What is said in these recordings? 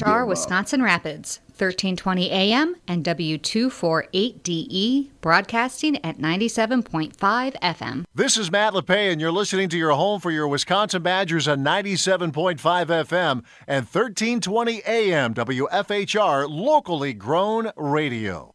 WFHR Wisconsin Rapids, 1320 AM and W248DE, broadcasting at 97.5 FM. This is Matt LePay, and you're listening to your home for your Wisconsin Badgers on 97.5 FM and 1320 AM WFHR, locally grown radio.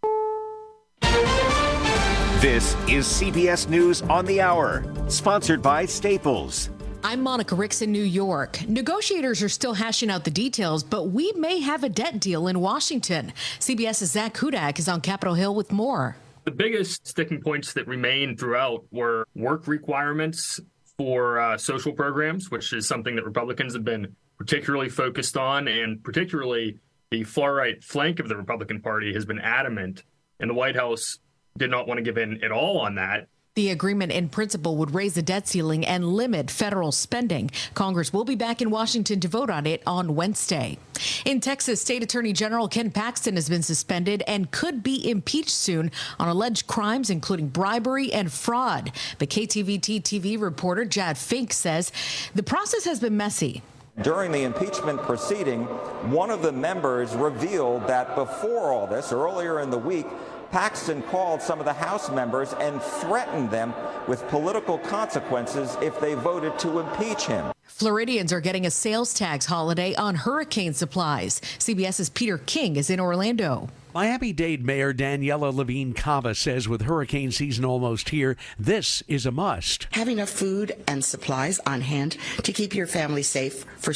This is CBS News on the Hour, sponsored by Staples. I'm Monica Ricks in New York. Negotiators are still hashing out the details, but we may have a debt deal in Washington. CBS's Zach Hudak is on Capitol Hill with more. The biggest sticking points that remained throughout were work requirements for social programs, which is something that Republicans have been particularly focused on, and particularly the far-right flank of the Republican Party has been adamant, and the White House did not want to give in at all on that. The agreement in principle would raise the debt ceiling and limit federal spending. Congress will be back in Washington to vote on it on Wednesday. In Texas, State Attorney General Ken Paxton has been suspended and could be impeached soon on alleged crimes, including bribery and fraud. But KTVT TV reporter Jad Fink says the process has been messy. During the impeachment proceeding, one of the members revealed that before all this, earlier in the week, Paxton called some of the House members and threatened them with political consequences if they voted to impeach him. Floridians are getting a sales tax holiday on hurricane supplies. CBS's Peter King is in Orlando. Miami-Dade Mayor Daniela Levine Cava says with hurricane season almost here, this is a must. Have enough food and supplies on hand to keep your family safe for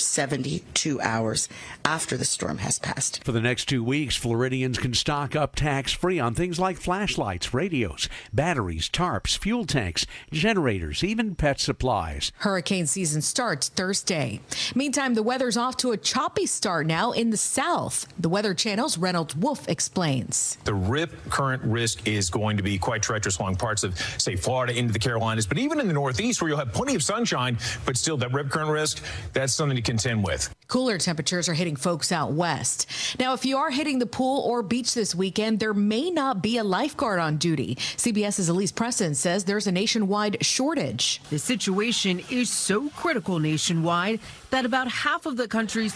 72 hours after the storm has passed. For the next 2 weeks, Floridians can stock up tax-free on things like flashlights, radios, batteries, tarps, fuel tanks, generators, even pet supplies. Hurricane season starts Thursday. Meantime, the weather's off to a choppy start now in the south. The Weather Channel's Reynolds Wolf explains. The rip current risk is going to be quite treacherous along parts of, say, Florida into the Carolinas, but even in the Northeast where you'll have plenty of sunshine, but still that rip current risk, that's something to contend with. Cooler temperatures are hitting folks out west. Now, if you are hitting the pool or beach this weekend, there may not be a lifeguard on duty. CBS's Elise Preston says there's a nationwide shortage. The situation is so critical nationwide that about half of the country's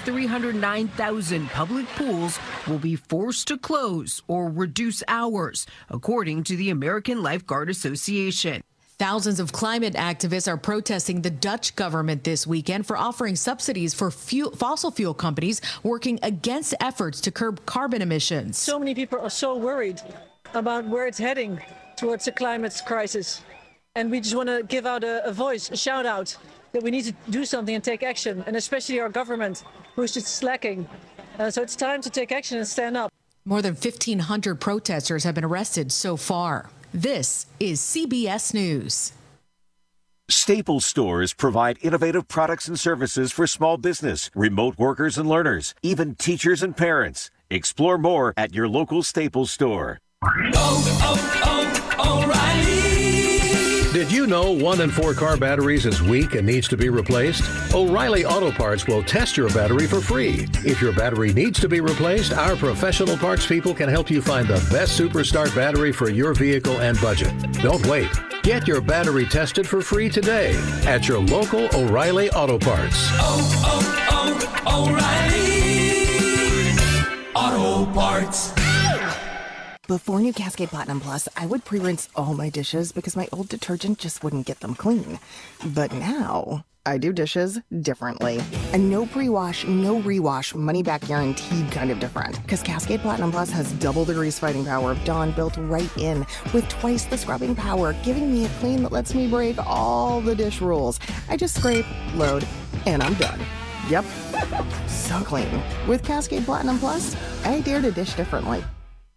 309,000 public pools will be forced to close or reduce hours, according to the American Lifeguard Association. Thousands of climate activists are protesting the Dutch government this weekend for offering subsidies for fossil fuel companies working against efforts to curb carbon emissions. So many people are so worried about where it's heading towards the climate crisis. And we just want to give out a voice, a shout out that we need to do something and take action, and especially our government, who is just slacking. So it's time to take action and stand up. More than 1,500 protesters have been arrested so far. This is CBS News. Staples stores provide innovative products and services for small business, remote workers and learners, even teachers and parents. Explore more at your local Staples store. O'Reilly. Did you know 1 in 4 car batteries is weak and needs to be replaced? O'Reilly Auto Parts will test your battery for free. If your battery needs to be replaced, our professional parts people can help you find the best Superstart battery for your vehicle and budget. Don't wait. Get your battery tested for free today at your local O'Reilly Auto Parts. O'Reilly Auto Parts. Before new Cascade Platinum Plus, I would pre-rinse all my dishes because my old detergent just wouldn't get them clean. But now, I do dishes differently. A no pre-wash, no rewash, money-back guaranteed kind of different. Because Cascade Platinum Plus has double the grease-fighting power of Dawn built right in, with twice the scrubbing power, giving me a clean that lets me break all the dish rules. I just scrape, load, and I'm done. Yep, so clean. With Cascade Platinum Plus, I dare to dish differently.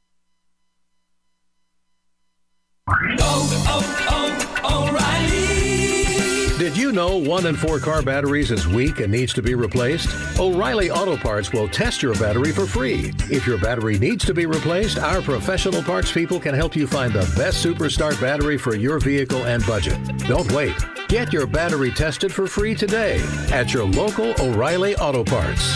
O'Reilly. Did you know 1 in 4 car batteries is weak and needs to be replaced? O'Reilly Auto Parts will test your battery for free. If your battery needs to be replaced, our professional parts people can help you find the best Superstart battery for your vehicle and budget. Don't wait. Get your battery tested for free today at your local O'Reilly Auto Parts.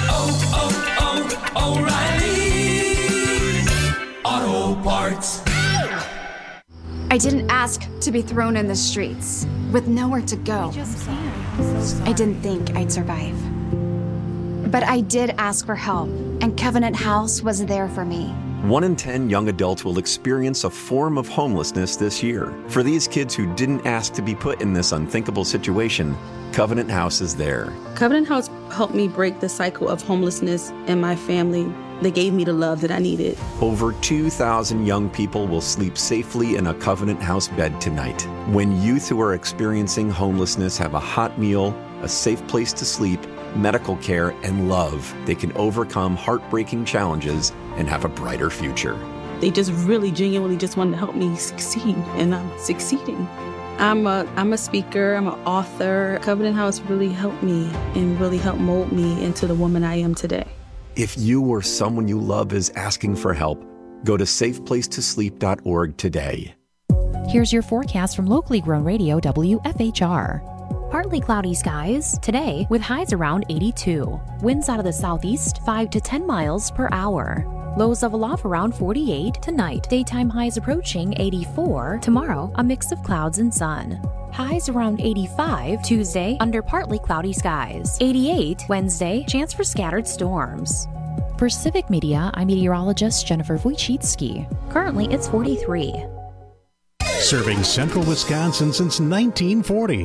O'Reilly Auto Parts. I didn't ask to be thrown in the streets with nowhere to go. I didn't think I'd survive. But I did ask for help, and Covenant House was there for me. 1 in 10 young adults will experience a form of homelessness this year. For these kids who didn't ask to be put in this unthinkable situation, Covenant House is there. Covenant House helped me break the cycle of homelessness in my family. They gave me the love that I needed. Over 2,000 young people will sleep safely in a Covenant House bed tonight. When youth who are experiencing homelessness have a hot meal, a safe place to sleep, medical care, and love, they can overcome heartbreaking challenges and have a brighter future. They just really genuinely just wanted to help me succeed, and I'm succeeding. I'm a speaker, I'm an author. Covenant House really helped me and really helped mold me into the woman I am today. If you or someone you love is asking for help, go to safeplacetosleep.org today. Here's your forecast from locally grown radio WFHR. Partly cloudy skies today with highs around 82. Winds out of the southeast 5 to 10 miles per hour. Lows level off around 48 tonight. Daytime highs approaching 84. Tomorrow, a mix of clouds and sun. Highs around 85 Tuesday under partly cloudy skies. 88 Wednesday, chance for scattered storms. For Civic Media, I'm meteorologist Jennifer Wojcicki. Currently, it's 43. Serving central Wisconsin since 1940.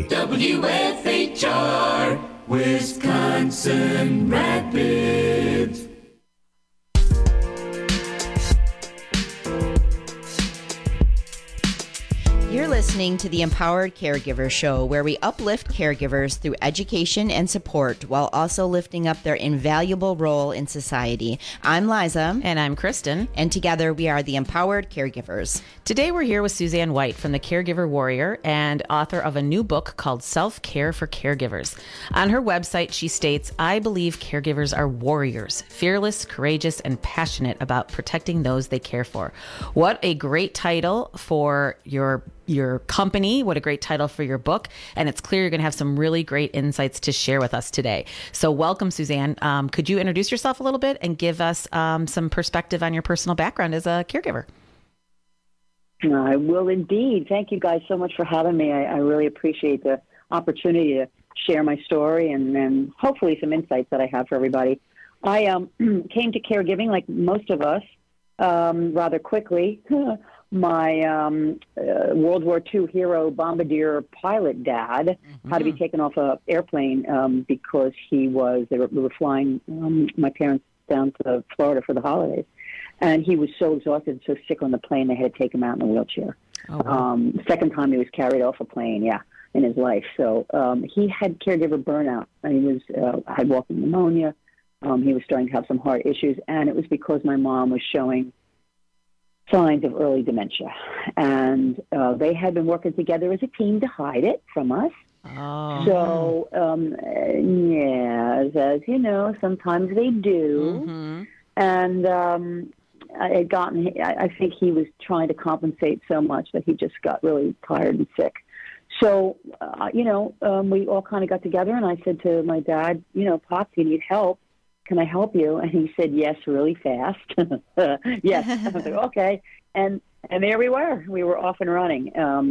WFHR, Wisconsin Rapids. You're listening to the Empowered Caregiver Show, where we uplift caregivers through education and support while also lifting up their invaluable role in society. I'm Liza. And I'm Kristen. And together we are the Empowered Caregivers. Today we're here with Suzanne White from the Caregiver Warrior and author of a new book called Self-Care for Caregivers. On her website, she states, I believe caregivers are warriors, fearless, courageous, and passionate about protecting those they care for. What a great title for your company. What a great title for your book. And it's clear you're going to have some really great insights to share with us today. So welcome, Suzanne. Could you introduce yourself a little bit and give us some perspective on your personal background as a caregiver? I will indeed. Thank you guys so much for having me. I really appreciate the opportunity to share my story and hopefully some insights that I have for everybody. I came to caregiving like most of us rather quickly. My World War II hero bombardier pilot dad had to be taken off an airplane because they were flying my parents down to Florida for the holidays. And he was so exhausted and so sick on the plane, they had to take him out in a wheelchair. Oh, wow. Second time he was carried off a plane, in his life. So he had caregiver burnout. And he had walking pneumonia. He was starting to have some heart issues. And it was because my mom was showing signs of early dementia. And they had been working together as a team to hide it from us. Oh. So, as you know, sometimes they do. Mm-hmm. And I think he was trying to compensate so much that he just got really tired and sick. So, we all kind of got together, and I said to my dad, Pops, you need help. Can I help you? And he said, yes, really fast. Yes. I was like, okay. And there we were. We were off and running.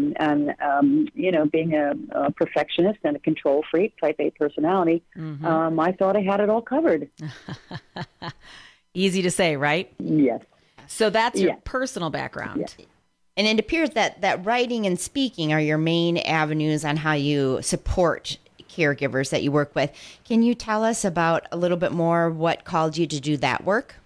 Being a perfectionist and a control freak, type A personality, I thought I had it all covered. Easy to say, right? Yes. So that's your personal background. Yes. And it appears that writing and speaking are your main avenues on how you support caregivers that you work with. Can you tell us about a little bit more what called you to do that work?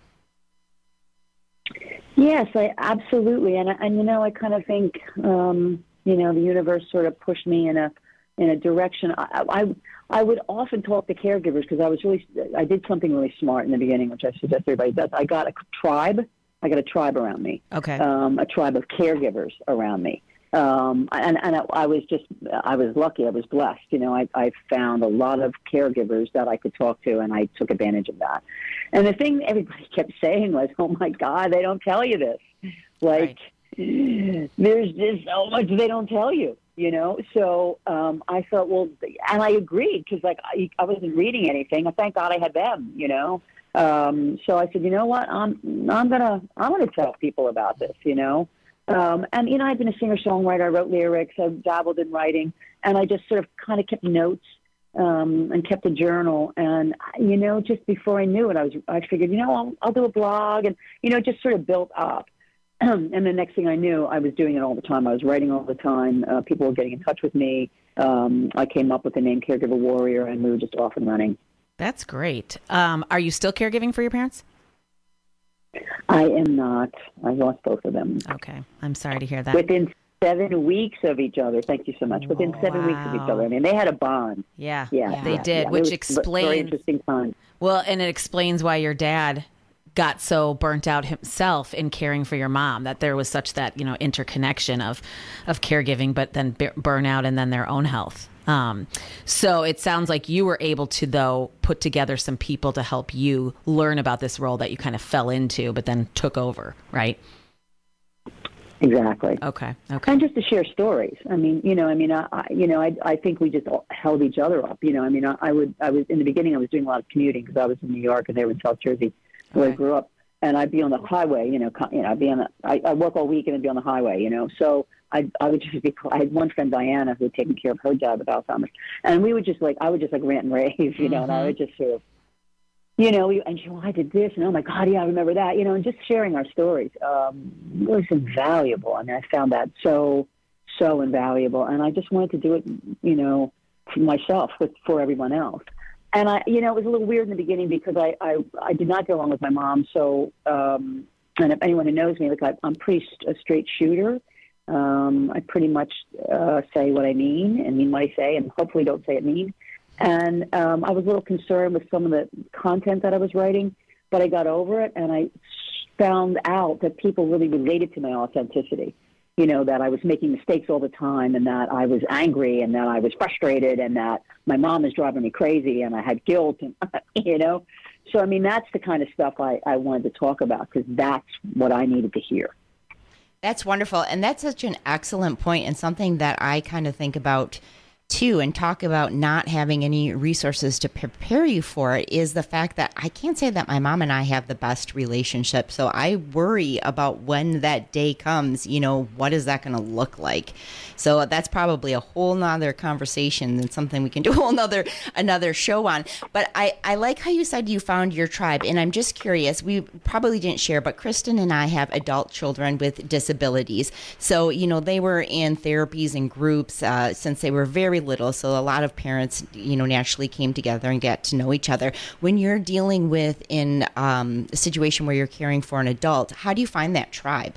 Yes, absolutely. And I kind of think, the universe sort of pushed me in a direction. I would often talk to caregivers because I did something really smart in the beginning, which I suggest everybody does. I got a tribe around me. Okay. A tribe of caregivers around me. I was lucky. I was blessed. I found a lot of caregivers that I could talk to, and I took advantage of that. And the thing everybody kept saying was, "Oh my God, they don't tell you this. Like, there's just so much they don't tell you." So I thought, well, and I agreed because I wasn't reading anything. Thank God I had them. So I said, you know what, I'm gonna tell people about this. And I've been a singer-songwriter. I wrote lyrics. I dabbled in writing, and I just sort of kind of kept notes. and kept a journal. And, you know, just before I knew it, I figured, you know, I'll do a blog, and, you know, it just sort of built up. And the next thing I knew, I was doing it all the time. I was writing all the time. People were getting in touch with me. I came up with the name Caregiver Warrior, and we were just off and running. That's great. Are you still caregiving for your parents? I am not. I lost both of them. Okay. I'm sorry to hear that. Within 7 weeks of each other. Thank you so much. Within 7 weeks of each other. I mean, they had a bond. Yeah, yeah, they did, yeah. which explains very interesting time. Well, and it explains why your dad got so burnt out himself in caring for your mom, that there was such that, you know, interconnection of caregiving, but then burnout and then their own health. So it sounds like you were able to, though, put together some people to help you learn about this role that you kind of fell into, but then took over, right? Exactly. Okay. And just to share stories. I mean, I think we just held each other up. You know, I mean, I was in the beginning, I was doing a lot of commuting because I was in New York and they were in South Jersey, where I grew up. And I'd be on the highway, I work all week and I'd be on the highway, you know. So I would just I had one friend, Diana, who had taken care of her dad with Alzheimer's. And we would just I would just rant and rave, you know, and I would just sort of, you know, and I did this, and oh my God, yeah, I remember that, you know, and just sharing our stories was invaluable. I mean, I found that so invaluable. And I just wanted to do it, you know, for myself, for everyone else. And it was a little weird in the beginning because I did not get along with my mom. So, and if anyone who knows me, I'm pretty a straight shooter. I pretty much say what I mean and mean what I say, and hopefully don't say it mean. And I was a little concerned with some of the content that I was writing, but I got over it, and I found out that people really related to my authenticity. You know, that I was making mistakes all the time, and that I was angry, and that I was frustrated, and that my mom is driving me crazy, and I had guilt, and, you know. So, I mean, that's the kind of stuff I wanted to talk about, because that's what I needed to hear. That's wonderful. And that's such an excellent point, and something that I kind of think about too, and talk about not having any resources to prepare you for it, is the fact that I can't say that my mom and I have the best relationship. So I worry about when that day comes, you know, what is that going to look like? So that's probably a whole nother conversation and something we can do another show on. But I like how you said you found your tribe. And I'm just curious, we probably didn't share, but Kristen and I have adult children with disabilities. So, you know, they were in therapies and groups since they were very little. So a lot of parents, you know, naturally came together and get to know each other. When you're dealing with in a situation where you're caring for an adult, how do you find that tribe?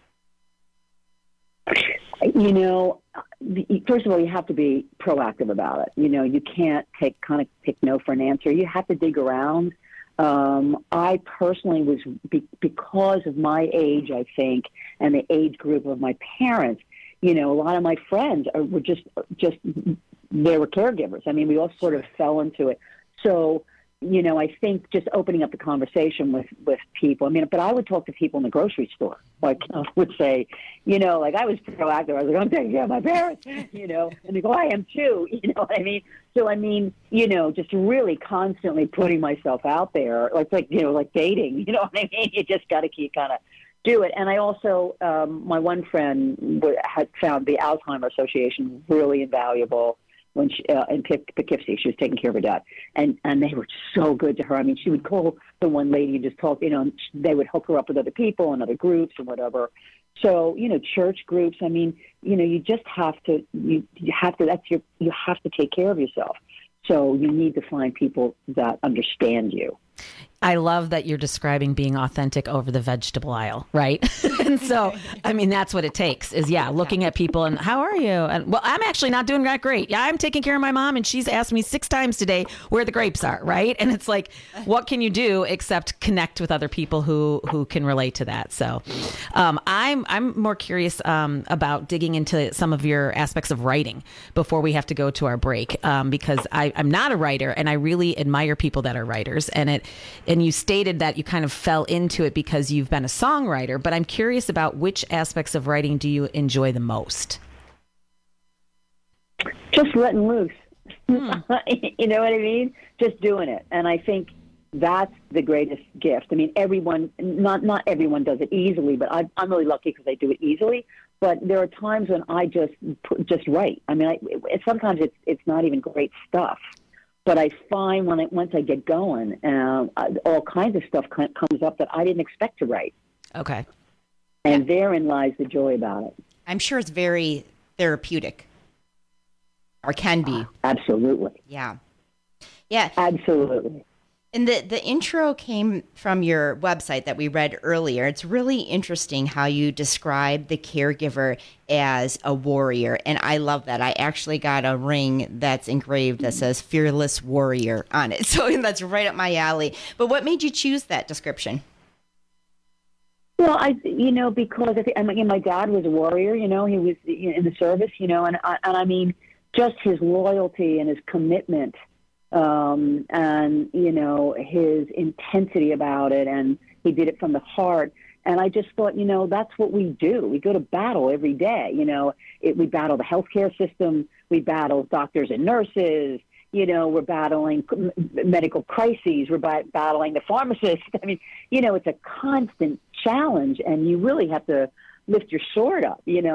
You know, first of all, you have to be proactive about it. You know, you can't take no for an answer. You have to dig around. I personally was, because of my age, I think, and the age group of my parents, you know, a lot of my friends were just they were caregivers. I mean, we all sort of fell into it. So, you know, I think just opening up the conversation with people. I mean, but I would talk to people in the grocery store. Like, I would say, you know, like, I was proactive. I was like, I'm taking care of my parents, you know, and they go, I am too, you know what I mean? So, I mean, you know, just really constantly putting myself out there, like you know, like dating, you know what I mean? You just got to keep kind of do it. And I also, my one friend had found the Alzheimer's Association really invaluable when she, in Poughkeepsie. She was taking care of her dad. And they were so good to her. I mean, she would call the one lady and just talk, you know, and they would hook her up with other people and other groups and whatever. So, you know, church groups, I mean, you know, you just have to, you have to take care of yourself. So you need to find people that understand you. I love that you're describing being authentic over the vegetable aisle, right? And so, I mean, that's what it takes is, looking at people and how are you? And well, I'm actually not doing that great. Yeah, I'm taking care of my mom and she's asked me 6 times today where the grapes are, right? And it's like, what can you do except connect with other people who can relate to that? So I'm more curious about digging into some of your aspects of writing before we have to go to our break, because I'm not a writer and I really admire people that are writers. And you stated that you kind of fell into it because you've been a songwriter, but I'm curious about which aspects of writing do you enjoy the most? Just letting loose. You know what I mean? Just doing it. And I think that's the greatest gift. I mean, not everyone does it easily, but I'm really lucky because I do it easily. But there are times when I just write. I mean, sometimes it's not even great stuff. But I find once I get going, all kinds of stuff comes up that I didn't expect to write. Okay. And therein lies the joy about it. I'm sure it's very therapeutic, or can be. Absolutely. Yeah. Yeah. Absolutely. And the intro came from your website that we read earlier. It's really interesting how you describe the caregiver as a warrior. And I love that. I actually got a ring that's engraved that says Fearless Warrior on it. So that's right up my alley. But what made you choose that description? Well, because my dad was a warrior, he was in the service, and I mean, just his loyalty and his commitment. And, his intensity about it, and he did it from the heart. And I just thought, that's what we do. We go to battle every day. We battle the healthcare system. We battle doctors and nurses. We're battling medical crises. We're battling the pharmacists. I mean, it's a constant challenge, and you really have to lift your sword up, and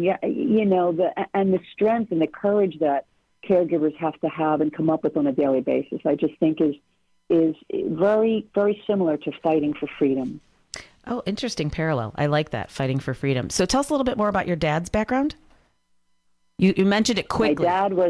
the strength and the courage that caregivers have to have and come up with on a daily basis, I just think is very, very similar to fighting for freedom. Oh, interesting parallel. I like that, fighting for freedom. So tell us a little bit more about your dad's background. You mentioned it quickly. My dad was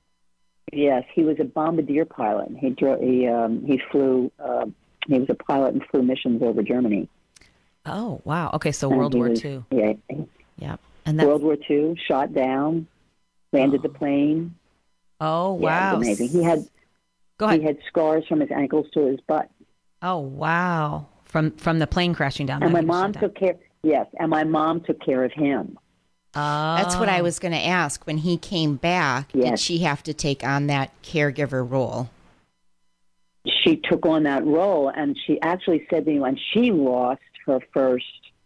he was a bombardier pilot. He flew. He was a pilot and flew missions over Germany. Oh, wow. Okay, so World War II. Yeah. And World War II, shot down, landed the plane. Oh, wow. Yeah, it was amazing. He had scars from his ankles to his butt. Oh, wow. From the plane crashing down. And my mom took care. Yes, and my mom took care of him. That's what I was going to ask. When he came back, did she have to take on that caregiver role? She took on that role, and she actually said to me when she lost her first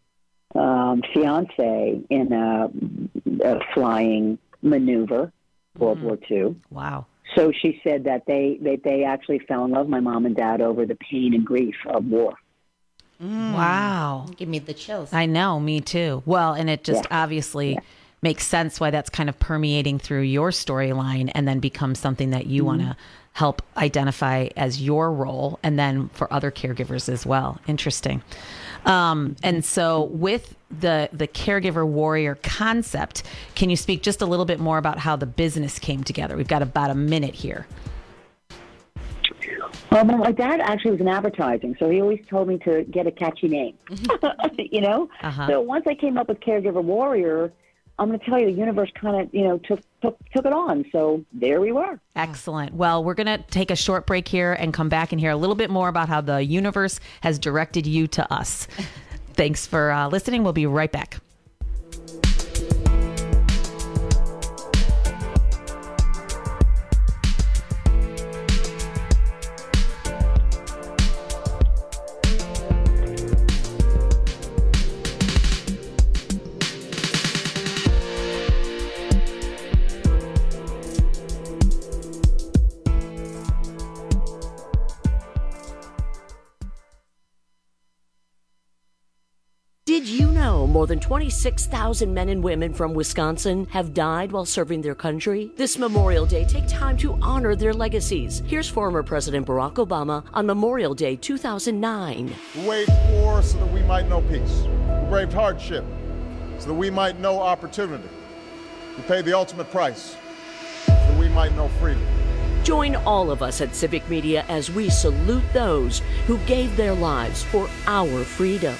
fiance in a flying maneuver, World War II. Wow. So she said that they actually fell in love, my mom and dad, over the pain and grief of war. Wow. Give me the chills. I know, me too. Well, and it just obviously makes sense why that's kind of permeating through your storyline and then becomes something that you want to help identify as your role, and then for other caregivers as well. Interesting. And so with the caregiver warrior concept, can you speak just a little bit more about how the business came together? We've got about a minute here. Well, my dad actually was in advertising, so he always told me to get a catchy name, So once I came up with Caregiver Warrior, I'm going to tell you, the universe kind of, took it on. So there we were. Excellent. Well, we're going to take a short break here and come back and hear a little bit more about how the universe has directed you to us. Thanks for listening. We'll be right back. Did you know more than 26,000 men and women from Wisconsin have died while serving their country? This Memorial Day, take time to honor their legacies. Here's former President Barack Obama on Memorial Day 2009. We waged war so that we might know peace. We braved hardship so that we might know opportunity. We paid the ultimate price so that we might know freedom. Join all of us at Civic Media as we salute those who gave their lives for our freedom.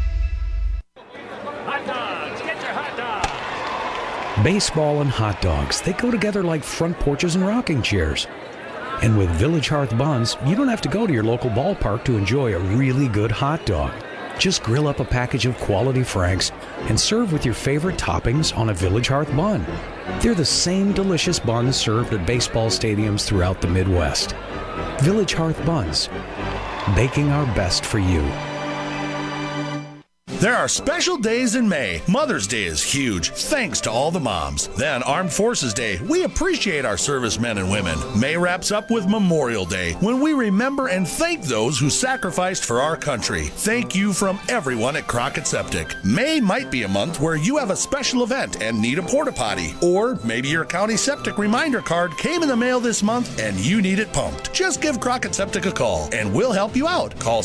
Baseball and hot dogs, they go together like front porches and rocking chairs. And with Village Hearth Buns, you don't have to go to your local ballpark to enjoy a really good hot dog. Just grill up a package of quality Franks and serve with your favorite toppings on a Village Hearth bun. They're the same delicious buns served at baseball stadiums throughout the Midwest. Village Hearth Buns, baking our best for you. There are special days in May. Mother's Day is huge, thanks to all the moms. Then Armed Forces Day. We appreciate our servicemen and women. May wraps up with Memorial Day, when we remember and thank those who sacrificed for our country. Thank you from everyone at Crockett Septic. May might be a month where you have a special event and need a porta potty. Or maybe your county septic reminder card came in the mail this month and you need it pumped. Just give Crockett Septic a call and we'll help you out. Call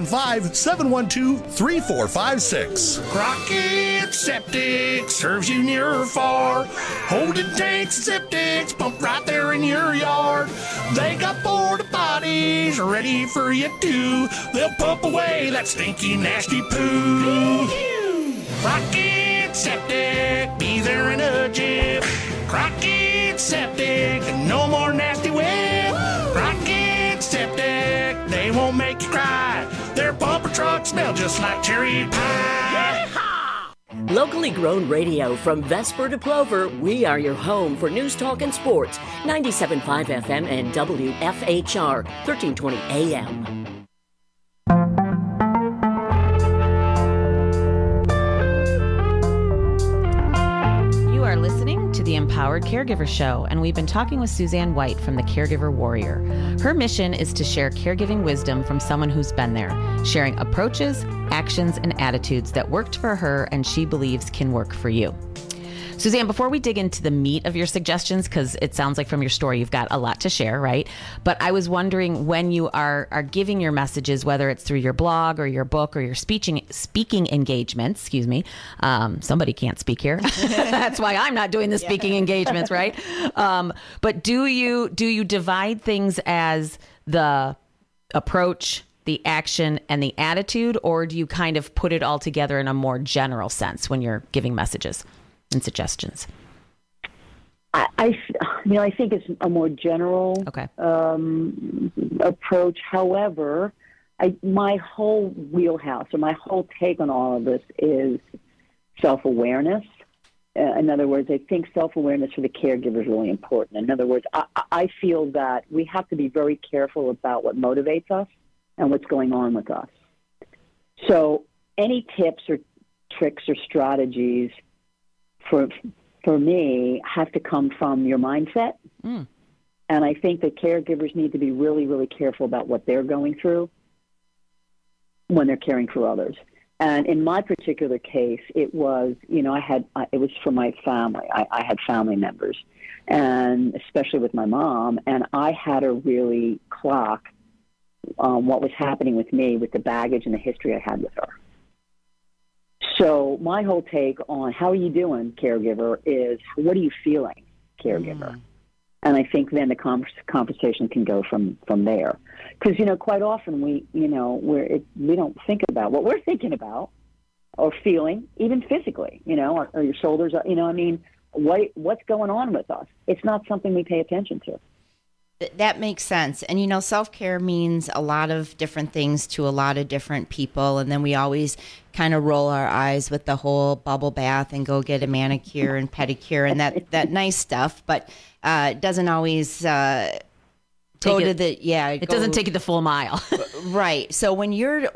715-712-3456. Crockett Septic serves you near or far. Holding tanks and septics pumped right there in your yard. They got porta potties ready for you too. They'll pump away that stinky, nasty poo. Crockett Septic, be there in a jiff. Crockett Septic, no more nasty whip. Crockett Septic, they won't make you cry. Their pumper trucks smell just like cherry pie. Locally grown radio from Vesper to Plover, we are your home for news, talk, and sports. 97.5 FM and WFHR, 1320 AM. You are listening to the Empowered Caregiver Show, and we've been talking with Suzanne White from the Caregiver Warrior. Her mission is to share caregiving wisdom from someone who's been there, sharing approaches, actions, and attitudes that worked for her and she believes can work for you. Suzanne, before we dig into the meat of your suggestions, because it sounds like from your story you've got a lot to share, right? But I was wondering, when you are giving your messages, whether it's through your blog or your book or your speaking engagements, somebody can't speak here. That's why I'm not doing the speaking engagements, right? But do you divide things as the approach, the action, and the attitude, or do you kind of put it all together in a more general sense when you're giving messages and suggestions? I think it's a more general approach. However, my whole wheelhouse or my whole take on all of this is self-awareness. In other words, I think self-awareness for the caregiver is really important. In other words, I feel that we have to be very careful about what motivates us and what's going on with us. So any tips or tricks or strategies for me have to come from your mindset. And I think that caregivers need to be really, really careful about what they're going through when they're caring for others. And in my particular case, it was, it was for my family. I had family members, and especially with my mom, and I had to really clock what was happening with me with the baggage and the history I had with her. So my whole take on how are you doing, caregiver, is what are you feeling, caregiver? And I think then the conversation can go from there. Because, quite often we don't think about what we're thinking about or feeling, even physically, or your shoulders, what's going on with us? It's not something we pay attention to. That makes sense. And, self-care means a lot of different things to a lot of different people. And then we always kind of roll our eyes with the whole bubble bath and go get a manicure and pedicure and that nice stuff. But it doesn't always it doesn't take you the full mile. Right. So when you're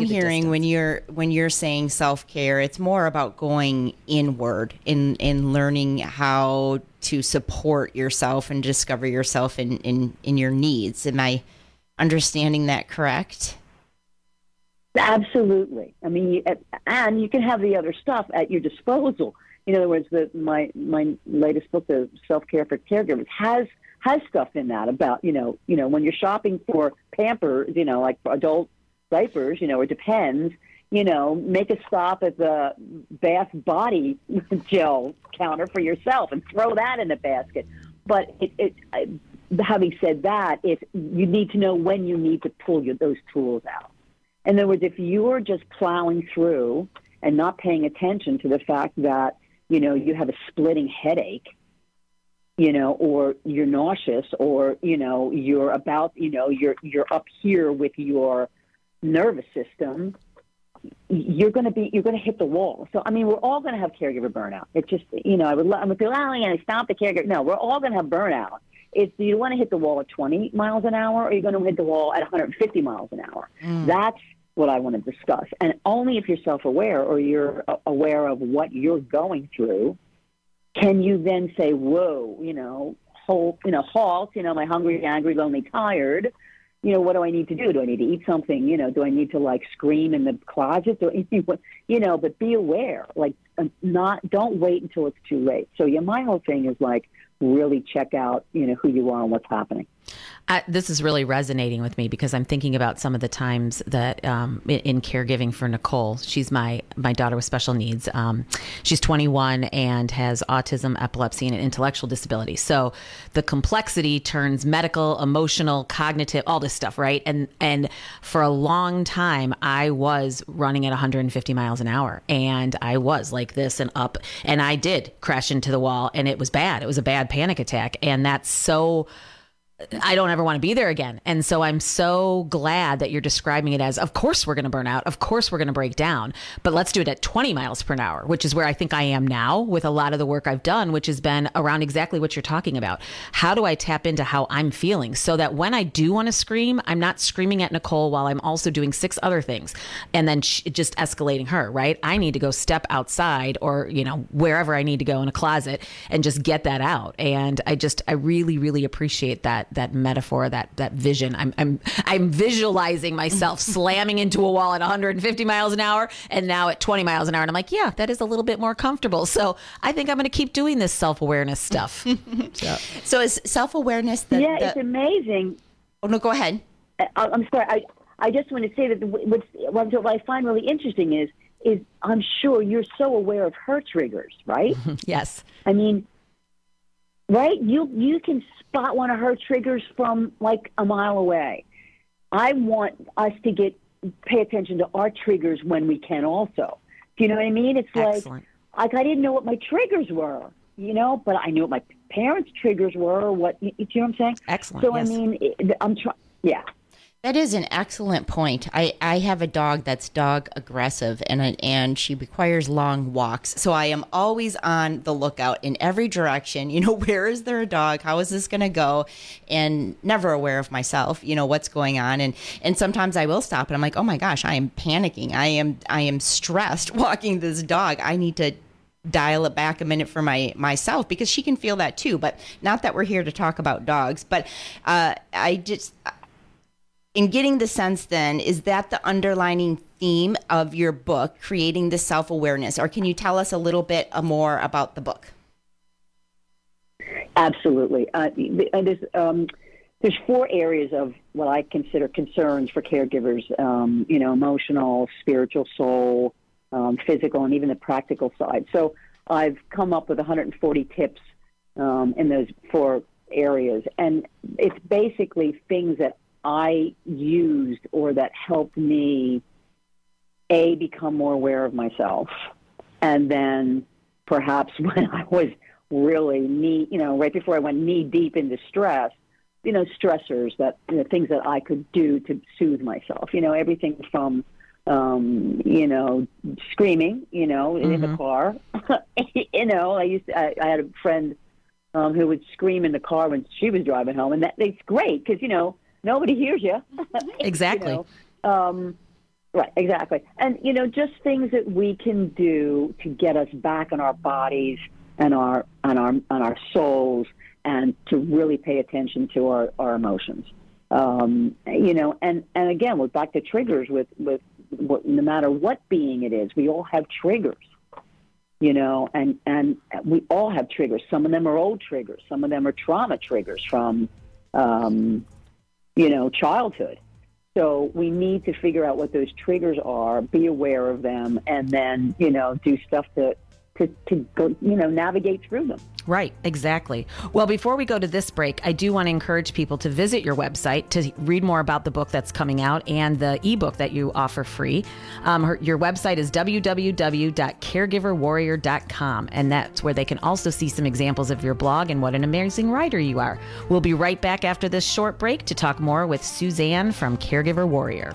saying self-care, it's more about going inward in learning how to support yourself and discover yourself in your needs. Am I understanding that correct? Absolutely. I mean, and you can have the other stuff at your disposal. In other words, my latest book, The Self-Care for Caregivers, has stuff in that about, when you're shopping for Pampers, like for adult diapers, it depends, make a stop at the Bath Body Gel counter for yourself and throw that in the basket. But having said that, you need to know when you need to pull those tools out. In other words, if you're just plowing through and not paying attention to the fact that, you have a splitting headache, or you're nauseous, or, you're about, you're up here with your nervous system, you're going to hit the wall. So, I mean, we're all going to have caregiver burnout. It's just, I'm going to feel, stop the caregiver. No, we're all going to have burnout. Do you want to hit the wall at 20 miles an hour, or are you going to hit the wall at 150 miles an hour? That's what I want to discuss. And only if you're self-aware or you're aware of what you're going through can you then say, whoa, halt, my hungry, angry, lonely, tired. What do I need to do? Do I need to eat something? Do I need to scream in the closet? But be aware, don't wait until it's too late. So my whole thing is really check out, who you are and what's happening. This is really resonating with me because I'm thinking about some of the times that in caregiving for Nicole. She's my daughter with special needs. She's 21 and has autism, epilepsy, and an intellectual disability. So the complexity turns medical, emotional, cognitive, all this stuff, right? And for a long time, I was running at 150 miles an hour, and I was like this and up, and I did crash into the wall, and it was bad. It was a bad panic attack, and that's so... I don't ever want to be there again. And so I'm so glad that you're describing it as, of course we're going to burn out. Of course we're going to break down, but let's do it at 20 miles per hour, which is where I think I am now with a lot of the work I've done, which has been around exactly what you're talking about. How do I tap into how I'm feeling so that when I do want to scream, I'm not screaming at Nicole while I'm also doing 6 other things and then just escalating her, right? I need to go step outside or, wherever I need to go in a closet and just get that out. And I really, really appreciate that metaphor, that vision. I'm visualizing myself slamming into a wall at 150 miles an hour and now at 20 miles an hour. And I'm like, yeah, that is a little bit more comfortable. So I think I'm going to keep doing this self-awareness stuff. So is self-awareness it's amazing. Oh, no, go ahead. I'm sorry. I just want to say that what I find really interesting is I'm sure you're so aware of her triggers, right? Yes. I mean, right? You can spot one of her triggers from a mile away. I want us to pay attention to our triggers when we can also. Do you know what I mean? It's Excellent. I didn't know what my triggers were, but I knew what my parents' triggers were. You know what I'm saying? Excellent. So, yes. I mean, I'm trying, yeah. That is an excellent point. I have a dog that's dog aggressive and she requires long walks. So I am always on the lookout in every direction. Where is there a dog? How is this going to go? And never aware of myself, what's going on. And sometimes I will stop and I'm like, oh my gosh, I am panicking. I am stressed walking this dog. I need to dial it back a minute for myself because she can feel that too. But not that we're here to talk about dogs, but in getting the sense then, is that the underlining theme of your book, creating the self-awareness? Or can you tell us a little bit more about the book? Absolutely. There's 4 areas of what I consider concerns for caregivers, emotional, spiritual, soul, physical, and even the practical side. So I've come up with 140 tips in those 4 areas. And it's basically things that I used or that helped me, become more aware of myself. And then perhaps when I was really right before I went knee deep into stress, stressors that, things that I could do to soothe myself, everything from, screaming, in the car, I had a friend who would scream in the car when she was driving home. And it's great because, nobody hears you. Exactly. Right, exactly. And, just things that we can do to get us back in our bodies and our souls and to really pay attention to our emotions. And again, we're back to triggers with no matter what being it is, we all have triggers, and we all have triggers. Some of them are old triggers. Some of them are trauma triggers from, childhood. So we need to figure out what those triggers are, be aware of them, and then, do stuff to go, navigate through them. Right, exactly. Well, before we go to this break, I do want to encourage people to visit your website to read more about the book that's coming out and the ebook that you offer free. Your website is www.caregiverwarrior.com, and that's where they can also see some examples of your blog and what an amazing writer you are. We'll be right back after this short break to talk more with Suzanne from Caregiver Warrior.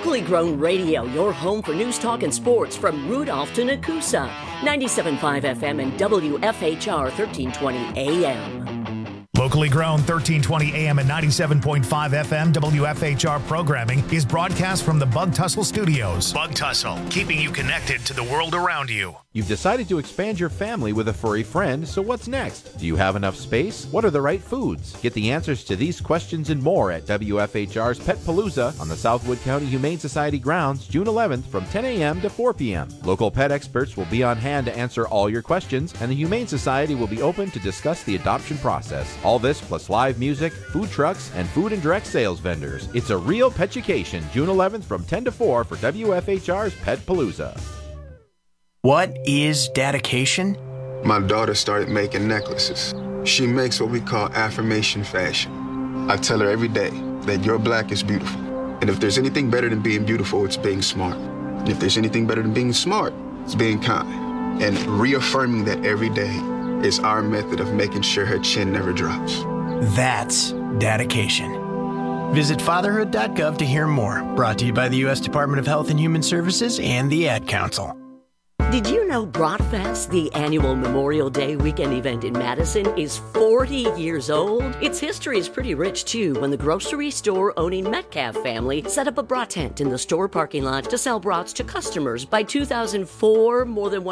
Locally grown radio, your home for news, talk, and sports from Rudolph to Nakusa. 97.5 FM and WFHR 1320 AM. Locally grown 1320 AM and 97.5 FM WFHR programming is broadcast from the Bug Tussle Studios. Bug Tussle, keeping you connected to the world around you. You've decided to expand your family with a furry friend, so what's next? Do you have enough space? What are the right foods? Get the answers to these questions and more at WFHR's Pet Palooza on the Southwood County Humane Society grounds June 11th from 10 a.m. to 4 p.m. Local pet experts will be on hand to answer all your questions, and the Humane Society will be open to discuss the adoption process. All this plus live music, food trucks, and food and direct sales vendors. It's a real petchucation, June 11th from 10 to 4 for WFHR's Pet Palooza. What is dedication? My daughter started making necklaces. She makes what we call affirmation fashion. I tell her every day that your black is beautiful. And if there's anything better than being beautiful, it's being smart. And if there's anything better than being smart, it's being kind. And reaffirming that every day is our method of making sure her chin never drops. That's dedication. Visit fatherhood.gov to hear more. Brought to you by the U.S. Department of Health and Human Services and the Ad Council. Did you know Bratfest, the annual Memorial Day weekend event in Madison, is 40 years old? Its history is pretty rich, too, when the grocery store-owning Metcalf family set up a brat tent in the store parking lot to sell brats to customers. By 2004, more than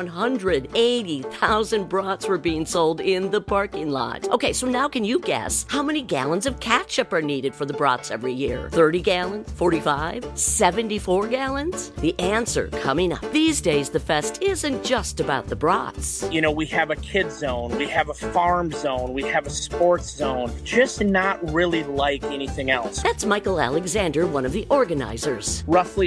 180,000 brats were being sold in the parking lot. Okay, so now can you guess how many gallons of ketchup are needed for the brats every year? 30 gallons? 45? 74 gallons? The answer coming up. These days, the fest isn't just about the brats. You know, we have a kids zone, we have a farm zone, we have a sports zone, just not really like anything else. That's Michael Alexander, one of the organizers. Roughly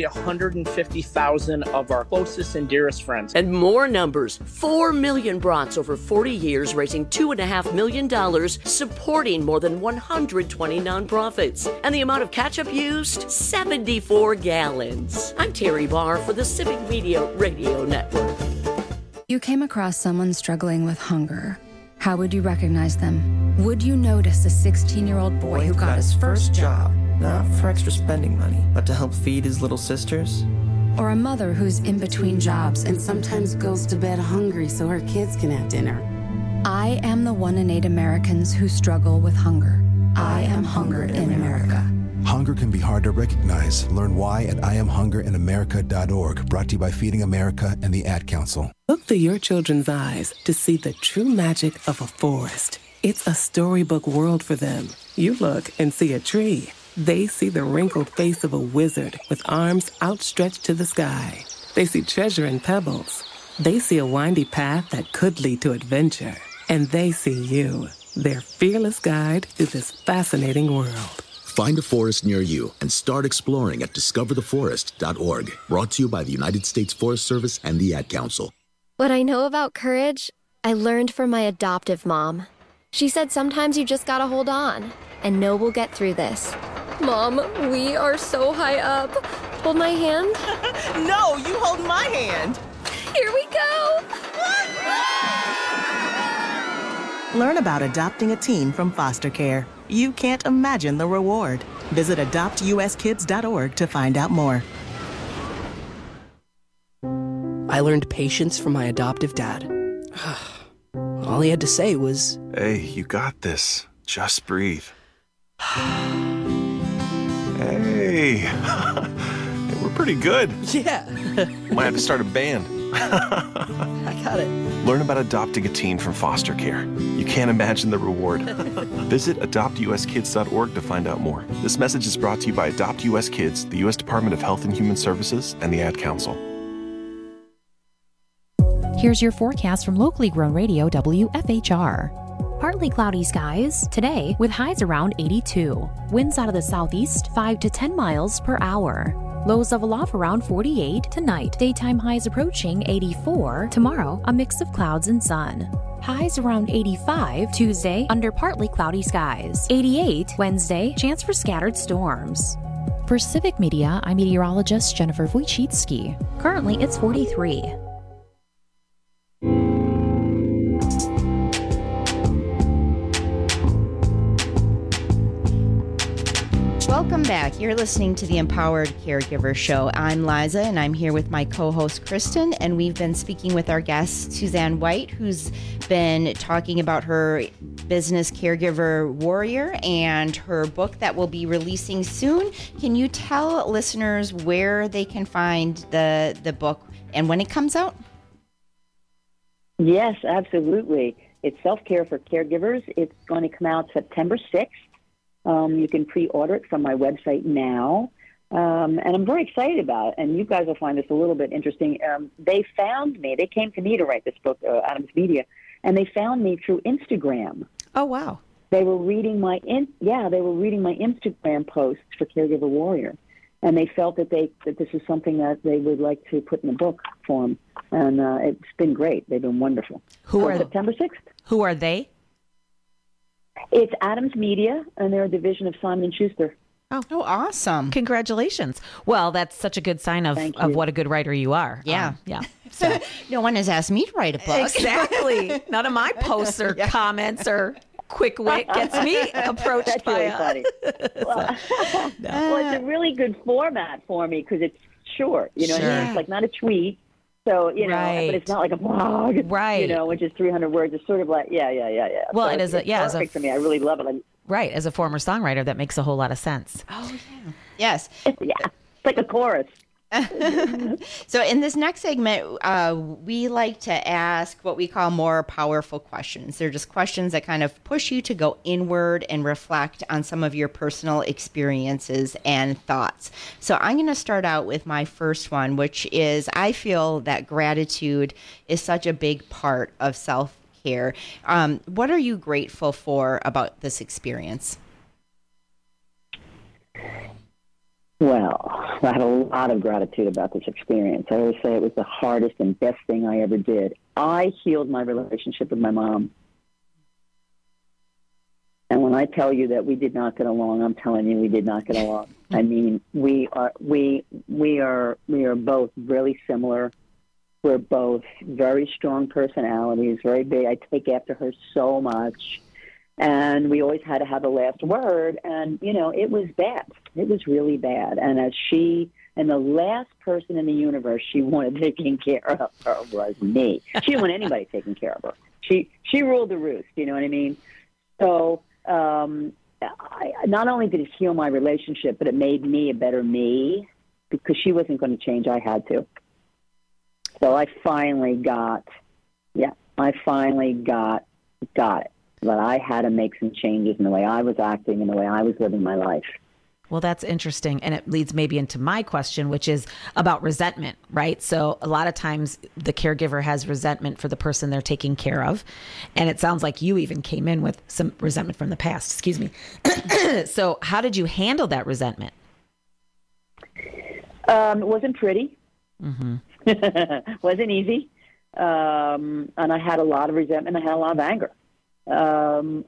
150,000 of our closest and dearest friends. And more numbers, 4 million brats over 40 years, raising $2.5 million, supporting more than 120 nonprofits. And the amount of ketchup used? 74 gallons. I'm Terry Barr for the Civic Media Radio Network. You came across someone struggling with hunger. How would you recognize them? Would you notice a 16-year-old boy who got his first job? Not for extra spending money, but to help feed his little sisters? Or a mother who's in between jobs and sometimes goes to bed hungry so her kids can have dinner? I am the 1 in 8 Americans who struggle with hunger. I am Hunger in America. Hunger can be hard to recognize. Learn why at IamHungerInAmerica.org. Brought to you by Feeding America and the Ad Council. Look through your children's eyes to see the true magic of a forest. It's a storybook world for them. You look and see a tree. They see the wrinkled face of a wizard with arms outstretched to the sky. They see treasure in pebbles. They see a windy path that could lead to adventure. And they see you, their fearless guide through this fascinating world. Find a forest near you and start exploring at discovertheforest.org. Brought to you by the United States Forest Service and the Ad Council. What I know about courage, I learned from my adoptive mom. She said sometimes you just gotta hold on and know we'll get through this. Mom, we are so high up. Hold my hand. No, you hold my hand. Here we go. Learn about adopting a teen from foster care. You can't imagine the reward. Visit adoptuskids.org to find out more. I learned patience from my adoptive dad. All he had to say was, "Hey, you got this. Just breathe." Hey, we're pretty good. Yeah. Might have to start a band. I got it. Learn about adopting a teen from foster care. You can't imagine the reward. Visit adoptuskids.org to find out more. This message is brought to you by Adopt U.S. Kids, the U.S. Department of Health and Human Services, and the Ad Council. Here's your forecast from locally grown radio WFHR. Partly cloudy skies today with highs around 82. Winds out of the southeast 5 to 10 miles per hour. Lows level off around 48 tonight. Daytime highs approaching 84. Tomorrow, a mix of clouds and sun. Highs around 85 Tuesday under partly cloudy skies. 88 Wednesday, chance for scattered storms. For Civic Media, I'm meteorologist Jennifer Wojcicki. Currently, it's 43. Welcome back. You're listening to the Empowered Caregiver Show. I'm Liza, and I'm here with my co-host, Kristen, and we've been speaking with our guest, Suzanne White, who's been talking about her business, Caregiver Warrior, and her book that will be releasing soon. Can you tell listeners where they can find the book and when it comes out? Yes, absolutely. It's Self-Care for Caregivers. It's going to come out September 6th. You can pre-order it from my website now. And I'm very excited about it. And you guys will find this a little bit interesting. They found me. They came to me to write this book, Adams Media, and they found me through Instagram. Oh, wow. They were reading my Instagram posts for Caregiver Warrior. And they felt that this is something that they would like to put in a book form. And it's been great. They've been wonderful. September 6th. Who are they? It's Adams Media, and they're a division of Simon & Schuster. Oh, awesome. Congratulations. Well, that's such a good sign of what a good writer you are. Yeah. Yeah. So. No one has asked me to write a book. Exactly. None of my posts or comments or quick wit gets me approached That's by really funny. Well, it's a really good format for me because it's short. You know, it's like not a tweet. So, you know, but it's not like a blog, you know, which is 300 words. It's sort of like, yeah. Well, so it is perfect for me. I really love it. Right. As a former songwriter, that makes a whole lot of sense. Oh, yeah. Yes. It's like a chorus. So in this next segment, we like to ask what we call more powerful questions. They're just questions that kind of push you to go inward and reflect on some of your personal experiences and thoughts. So I'm going to start out with my first one, which is I feel that gratitude is such a big part of self-care. What are you grateful for about this experience? Well, I had a lot of gratitude about this experience. I always say it was the hardest and best thing I ever did. I healed my relationship with my mom. And when I tell you that we did not get along, I'm telling you we did not get along. I mean, we are both really similar. We're both very strong personalities, very big. I take after her so much. And we always had to have the last word. And, you know, it was bad. It was really bad. And the last person in the universe she wanted taking care of her was me. She didn't want anybody taking care of her. She ruled the roost, you know what I mean? So not only did it heal my relationship, but it made me a better me because she wasn't going to change. I had to. So I finally got it. But I had to make some changes in the way I was acting and the way I was living my life. Well, that's interesting. And it leads maybe into my question, which is about resentment, right? So a lot of times the caregiver has resentment for the person they're taking care of. And it sounds like you even came in with some resentment from the past. Excuse me. So how did you handle that resentment? It wasn't pretty. Mm-hmm. Wasn't easy. And I had a lot of resentment. I had a lot of anger. I'll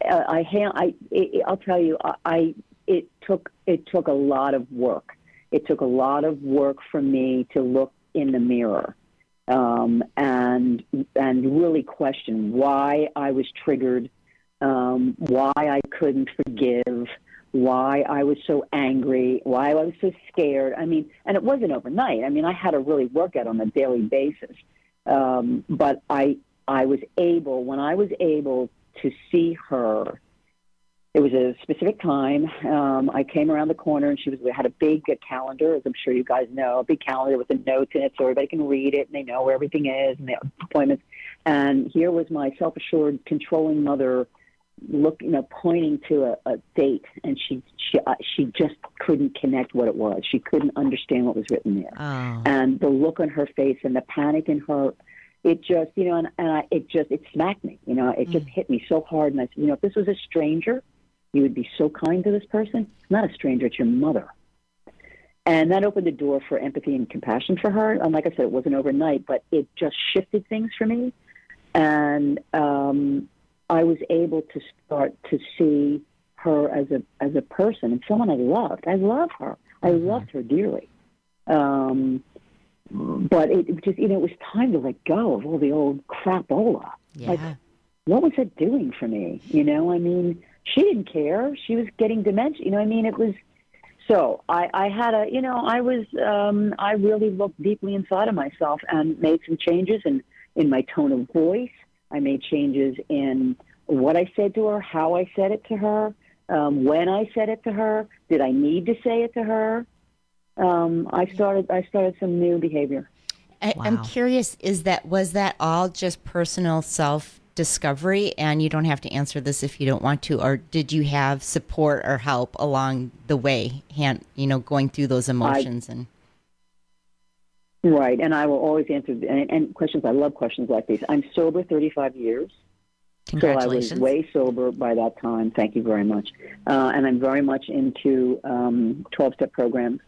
tell you, it took a lot of work. It took a lot of work for me to look in the mirror, and really question why I was triggered, why I couldn't forgive, why I was so angry, why I was so scared. I mean, and it wasn't overnight. I mean, I had to really work at it on a daily basis. But I was able, when I was able to see her, it was a specific time. I came around the corner and we had a big calendar, as I'm sure you guys know, a big calendar with the notes in it so everybody can read it and they know where everything is and the appointments. And here was my self-assured, controlling mother pointing to a date, and she just couldn't connect what it was. She couldn't understand what was written there. Oh. And the look on her face and the panic in her, it just, it smacked me. It just hit me so hard. And I said, if this was a stranger, you would be so kind to this person. It's not a stranger, it's your mother. And that opened the door for empathy and compassion for her. And like I said, it wasn't overnight, but it just shifted things for me. And I was able to start to see her as a person and someone I loved. I love her. I loved her dearly. But it just, it was time to let go of all the old crapola. Yeah. Like, what was it doing for me? I mean, she didn't care. She was getting dementia. It So I had I really looked deeply inside of myself and made some changes in my tone of voice. I made changes in what I said to her, how I said it to her, when I said it to her. Did I need to say it to her? I started some new behavior. I'm curious, was that all just personal self-discovery? And you don't have to answer this if you don't want to, or did you have support or help along the way, going through those emotions? Right, and I will always answer and questions. I love questions like these. I'm sober 35 years. Congratulations. So I was way sober by that time. Thank you very much. And I'm very much into 12-step programs.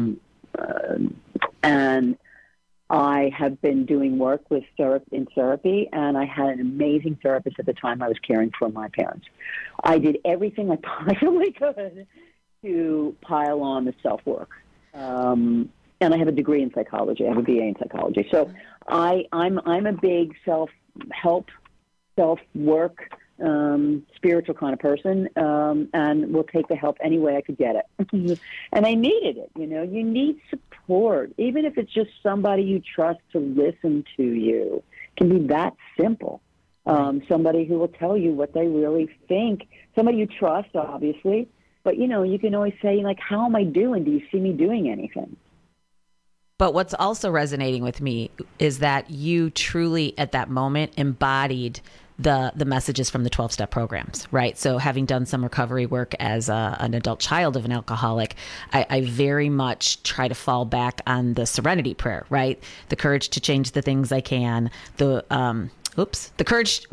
And I have been doing work in therapy, and I had an amazing therapist at the time I was caring for my parents. I did everything I possibly could to pile on the self-work. And I have a degree in psychology. I have a BA in psychology. So I'm a big self-help, self-work, spiritual kind of person, and will take the help any way I could get it. And I needed it. You need support, even if it's just somebody you trust to listen to you. It can be that simple. Somebody who will tell you what they really think. Somebody you trust, obviously. But, you can always say, how am I doing? Do you see me doing anything? But what's also resonating with me is that you truly, at that moment, embodied the messages from the 12-step programs, right? So having done some recovery work as an adult child of an alcoholic, I very much try to fall back on the serenity prayer, right? The courage to change the things I can. The courage,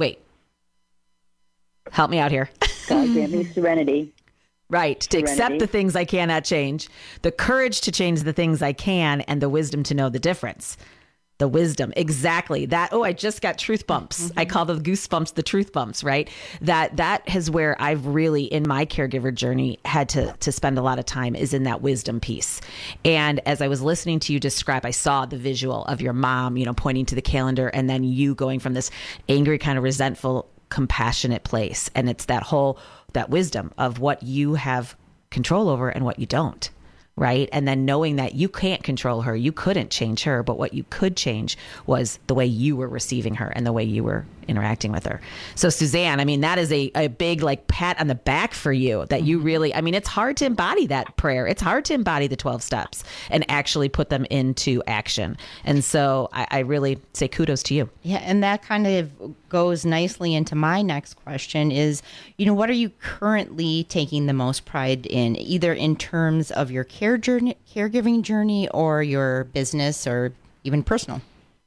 help me out here. God grant me serenity. Right. To accept the things I cannot change, the courage to change the things I can, and the wisdom to know the difference. The wisdom. Exactly. That. Oh, I just got truth bumps. I call the goosebumps the truth bumps, right? That is where I've really, in my caregiver journey, had to spend a lot of time, is in that wisdom piece. And as I was listening to you describe, I saw the visual of your mom, pointing to the calendar, and then you going from this angry, kind of resentful, compassionate place. And it's that wisdom of what you have control over and what you don't, right? And then knowing that you can't control her, you couldn't change her, but what you could change was the way you were receiving her and the way you were interacting with her. So Suzanne, that is a big pat on the back for you, that you really, it's hard to embody that prayer. It's hard to embody the 12 steps and actually put them into action. And so I really say kudos to you. Yeah. And that kind of goes nicely into my next question is, what are you currently taking the most pride in, either in terms of your caregiving journey or your business or even personal?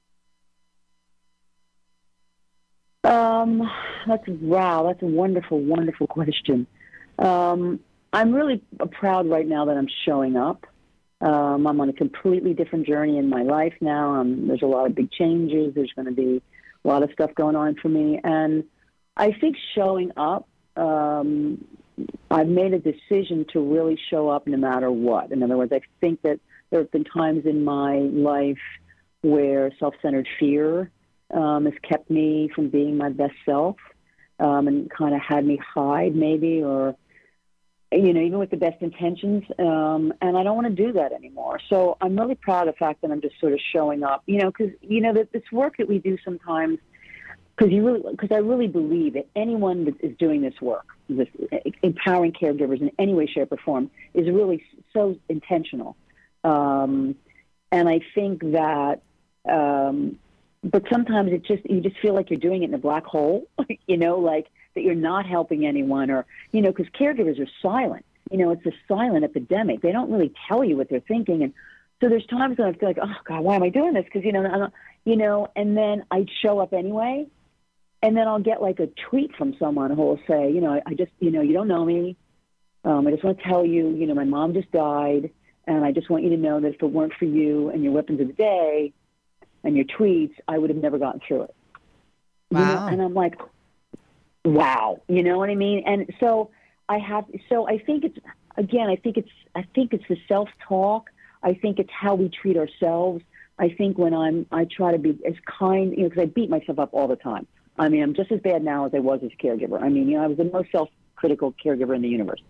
That's a wonderful, wonderful question. I'm really proud right now that I'm showing up. I'm on a completely different journey in my life now. There's a lot of big changes. There's going to be a lot of stuff going on for me. And I think showing up, I've made a decision to really show up no matter what. In other words, I think that there have been times in my life where self-centered fear has kept me from being my best self, and kind of had me hide maybe, or, even with the best intentions. And I don't want to do that anymore. So I'm really proud of the fact that I'm just sort of showing up, because, this work that we do sometimes, because I really believe that anyone that is doing this work, this empowering caregivers in any way, shape, or form, is really so intentional. And I think that, but sometimes you just feel like you're doing it in a black hole, like that you're not helping anyone, or, because caregivers are silent. It's a silent epidemic. They don't really tell you what they're thinking. And so there's times when I feel like, oh God, why am I doing this? Because, and then I show up anyway. And then I'll get like a tweet from someone who will say, I just, you don't know me. I just want to tell you, my mom just died. And I just want you to know that if it weren't for you and your weapons of the day and your tweets, I would have never gotten through it. Wow. And I'm like, wow, you know what I mean? And so I think it's the self-talk. I think it's how we treat ourselves. I think when I try to be as kind, because I beat myself up all the time. I'm just as bad now as I was as a caregiver. I was the most self-critical caregiver in the universe.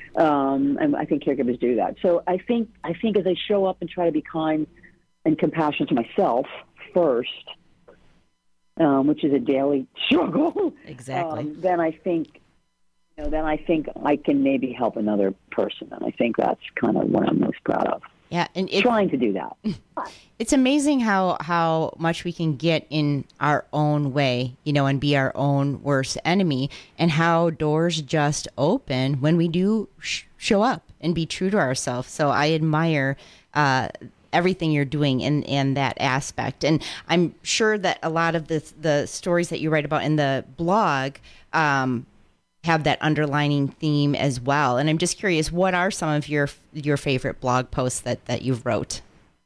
And I think caregivers do that. So I think as I show up and try to be kind and compassionate to myself first, which is a daily struggle. Exactly. Then I think I can maybe help another person, and I think that's kind of what I'm most proud of. Yeah, and trying to do that. It's amazing how much we can get in our own way, and be our own worst enemy, and how doors just open when we do show up and be true to ourselves. So I admire everything you're doing in that aspect. And I'm sure that a lot of the stories that you write about in the blog have that underlining theme as well. And I'm just curious, what are some of your favorite blog posts that you've wrote?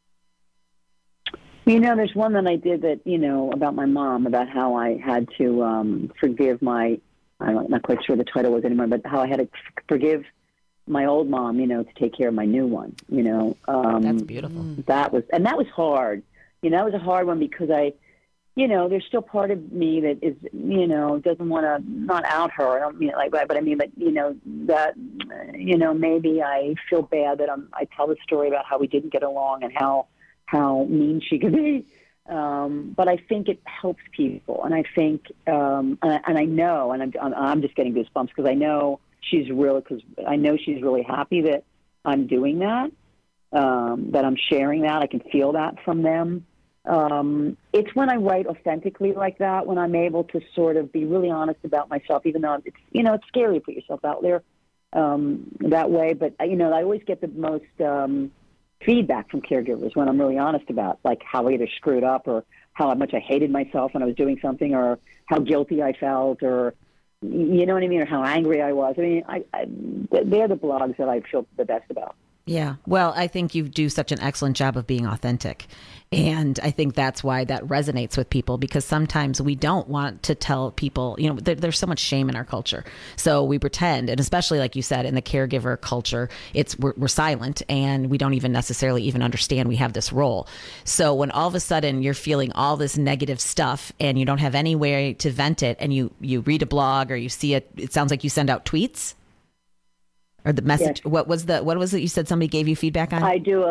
There's one that I did that, about my mom, about how I had to forgive I'm not quite sure the title was anymore, but how I had to forgive my old mom, to take care of my new one, That's beautiful. That was hard. That was a hard one because there's still part of me that is, doesn't want to not out her. I don't mean it like that, but I mean, that, maybe I feel bad that I tell the story about how we didn't get along and how mean she could be. But I think it helps people. And I think, and I know, and I'm just getting goosebumps because I know she's really happy that I'm doing that, that I'm sharing that. I can feel that from them. It's when I write authentically like that, when I'm able to sort of be really honest about myself, even though it's scary to put yourself out there that way. But, I always get the most feedback from caregivers when I'm really honest about, like, how I either screwed up or how much I hated myself when I was doing something or how guilty I felt or, you know what I mean, or how angry I was. I mean, they're the blogs that I feel the best about. Yeah. Well, I think you do such an excellent job of being authentic. And I think that's why that resonates with people, because sometimes we don't want to tell people, there's so much shame in our culture. So we pretend, and especially like you said, in the caregiver culture, we're silent and we don't even necessarily even understand we have this role. So when all of a sudden you're feeling all this negative stuff and you don't have any way to vent it, and you read a blog or you see it sounds like you send out tweets. Or the message? Yes. What was it you said somebody gave you feedback on? I do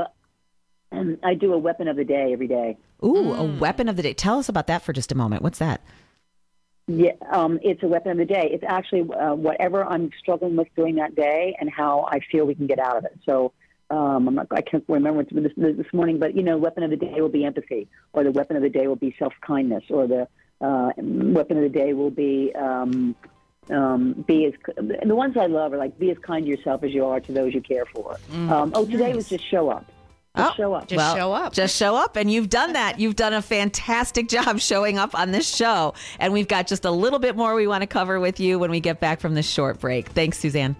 a weapon of the day every day. Ooh, a weapon of the day. Tell us about that for just a moment. What's that? Yeah, it's a weapon of the day. It's actually whatever I'm struggling with during that day and how I feel we can get out of it. So I can't remember this morning, but weapon of the day will be empathy, or the weapon of the day will be self-kindness, or the weapon of the day will be the ones I love are like, be as kind to yourself as you are to those you care for. Today was just show up. Show up. Just show up. And you've done that. You've done a fantastic job showing up on this show. And we've got just a little bit more we want to cover with you when we get back from this short break. Thanks, Suzanne.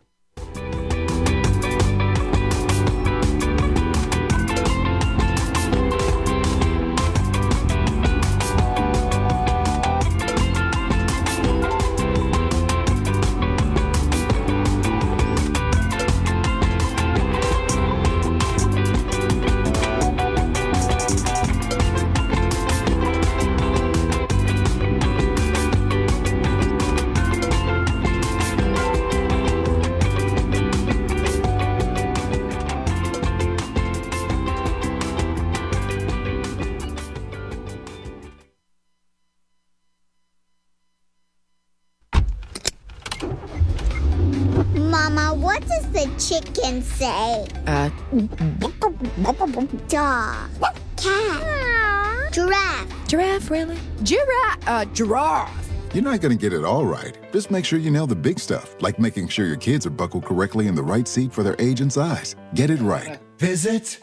Mama, what does the chicken say? Dog. Cat. Giraffe. Giraffe, really? Giraffe. You're not going to get it all right. Just make sure you nail the big stuff, like making sure your kids are buckled correctly in the right seat for their age and size. Get it right. Visit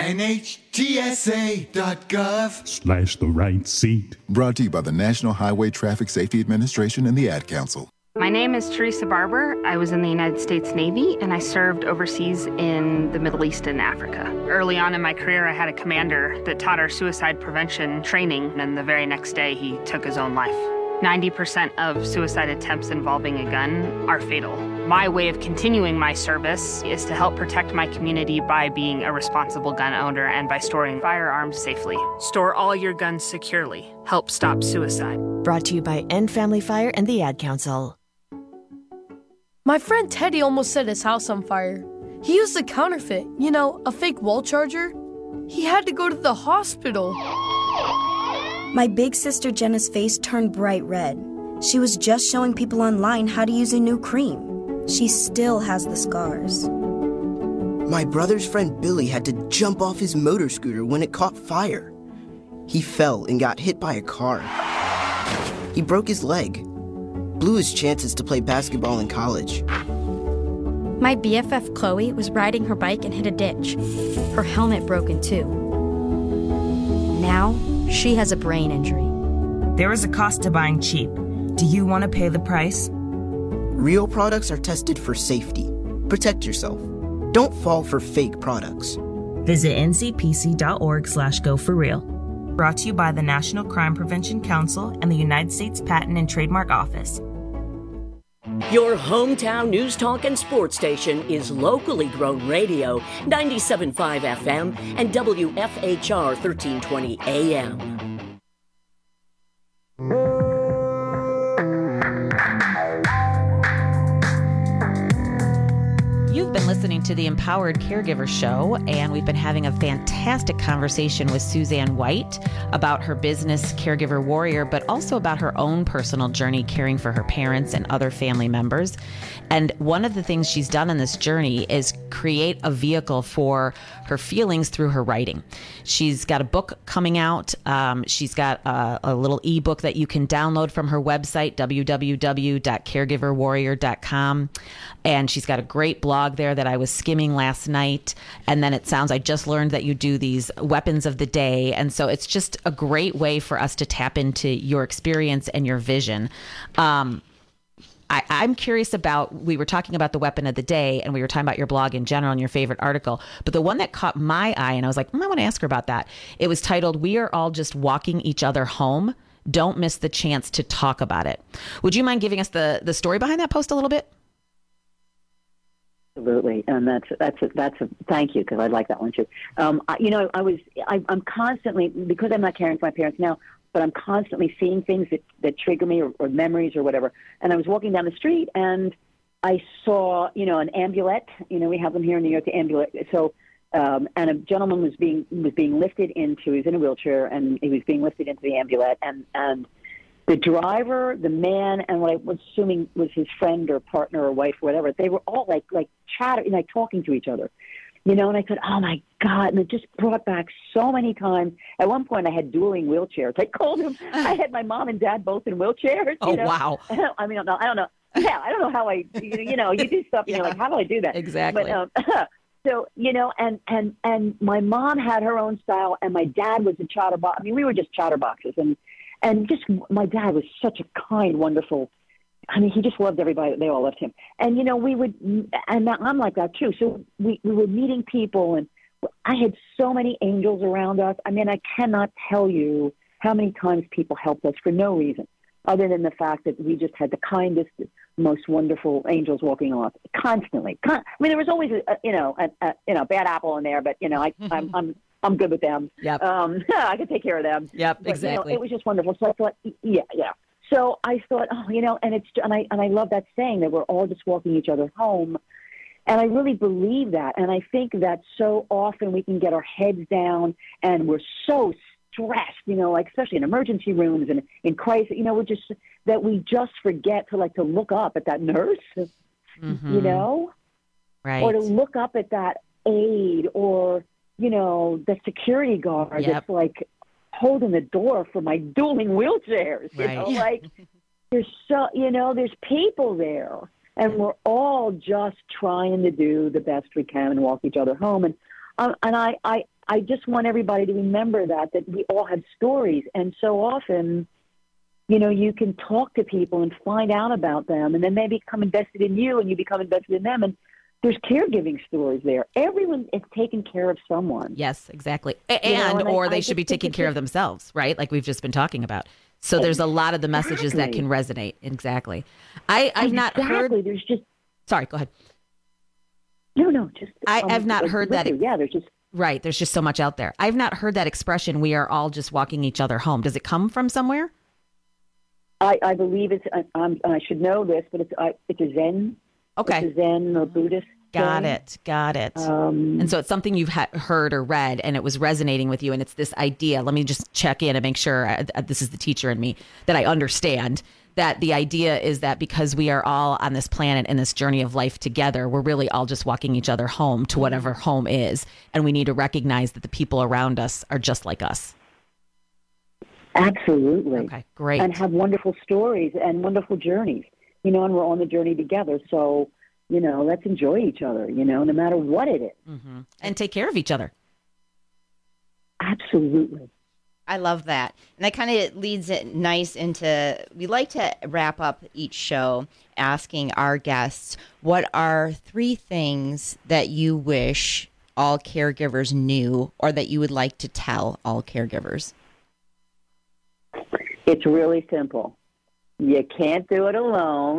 NHTSA.gov/the right seat. Brought to you by the National Highway Traffic Safety Administration and the Ad Council. My name is Teresa Barber. I was in the United States Navy, and I served overseas in the Middle East and Africa. Early on in my career, I had a commander that taught our suicide prevention training, and the very next day, he took his own life. 90% of suicide attempts involving a gun are fatal. My way of continuing my service is to help protect my community by being a responsible gun owner and by storing firearms safely. Store all your guns securely. Help stop suicide. Brought to you by End Family Fire and the Ad Council. My friend Teddy almost set his house on fire. He used a counterfeit, a fake wall charger. He had to go to the hospital. My big sister Jenna's face turned bright red. She was just showing people online how to use a new cream. She still has the scars. My brother's friend Billy had to jump off his motor scooter when it caught fire. He fell and got hit by a car. He broke his leg, blew his chances to play basketball in college. My BFF Chloe was riding her bike and hit a ditch. Her helmet broke in two. Now, she has a brain injury. There is a cost to buying cheap. Do you want to pay the price? Real products are tested for safety. Protect yourself. Don't fall for fake products. Visit ncpc.org/go4real. Brought to you by the National Crime Prevention Council and the United States Patent and Trademark Office. Your hometown news, talk, and sports station is Locally Grown Radio, 97.5 FM and WFHR 1320 AM. You've been listening to the Empowered Caregiver Show, and we've been having a fantastic conversation with Suzanne White about her business, Caregiver Warrior, but also about her own personal journey caring for her parents and other family members. And one of the things she's done in this journey is create a vehicle for her feelings through her writing. She's got a book coming out. She's got a little ebook that you can download from her website, www.caregiverwarrior.com. And she's got a great blog there that I was skimming last night. And then it sounds, I just learned that you do these weapons of the day. And so it's just a great way for us to tap into your experience and your vision. I'm curious about, we were talking about the weapon of the day and we were talking about your blog in general and your favorite article, but the one that caught my eye and I was like, I want to ask her about that. It was titled, "We Are All Just Walking Each Other Home. Don't Miss the Chance to Talk About It." Would you mind giving us the story behind that post a little bit? Absolutely, and that's a thank you, because I like that one too. I'm constantly, because I'm not caring for my parents now, but I'm constantly seeing things that trigger me or memories or whatever. And I was walking down the street and I saw, an ambulette. We have them here in New York, the ambulette. So, and a gentleman was being lifted into. He was in a wheelchair and he was being lifted into the ambulette, and the driver, the man, and what I was assuming was his friend or partner or wife or whatever, they were all like chatting, like talking to each other, and I thought, oh my God, and it just brought back so many times. At one point I had dueling wheelchairs. I called them, I had my mom and dad both in wheelchairs. Oh, wow. I mean, I don't know. Yeah, I don't know how you do stuff and you're like, how do I do that? Exactly. But, so, and my mom had her own style and my dad was a chatterbox. I mean, we were just chatterboxes, and just, my dad was such a kind, wonderful, he just loved everybody. They all loved him. And, we would, and I'm like that too. So we were meeting people, and I had so many angels around us. I mean, I cannot tell you how many times people helped us for no reason, other than the fact that we just had the kindest, most wonderful angels walking off constantly. I mean, there was always a bad apple in there, but I'm good with them. Yep. I could take care of them. Yep, but, exactly. It was just wonderful. So I thought, yeah. So I thought, and I love that saying that we're all just walking each other home. And I really believe that. And I think that so often we can get our heads down and we're so stressed, especially in emergency rooms and in crisis, we just forget to look up at that nurse, right. Or to look up at that aide or, the security guard that's holding the door for my dueling wheelchairs, right. there's there's people there and we're all just trying to do the best we can and walk each other home. And I just want everybody to remember that we all have stories. And so often, you can talk to people and find out about them, and then they become invested in you and you become invested in them. And there's caregiving stories there. Everyone is taking care of someone. Yes, exactly. Or they should be taking care of themselves, right? Like we've just been talking about. So there's a lot of the messages that can resonate. Exactly. I've not heard. There's just. Sorry, go ahead. No, just. I've not heard that. Yeah, there's just. Right. There's just so much out there. I've not heard that expression, "We are all just walking each other home." Does it come from somewhere? I believe it's. I should know this, but it's a Zen Okay. It's a Zen or Buddhist. Got it. And so it's something you've heard or read, and it was resonating with you. And it's this idea. Let me just check in and make sure this is the teacher in me, that I understand that the idea is that because we are all on this planet and this journey of life together, we're really all just walking each other home to whatever home is. And we need to recognize that the people around us are just like us. Absolutely. Okay, great. And have wonderful stories and wonderful journeys, you know, and we're on the journey together. So, you know, let's enjoy each other, you know, no matter what it is. Mm-hmm. And take care of each other. Absolutely. I love that. And that kind of leads it nice into, we like to wrap up each show asking our guests, what are 3 things that you wish all caregivers knew or that you would like to tell all caregivers? It's really simple. You can't do it alone.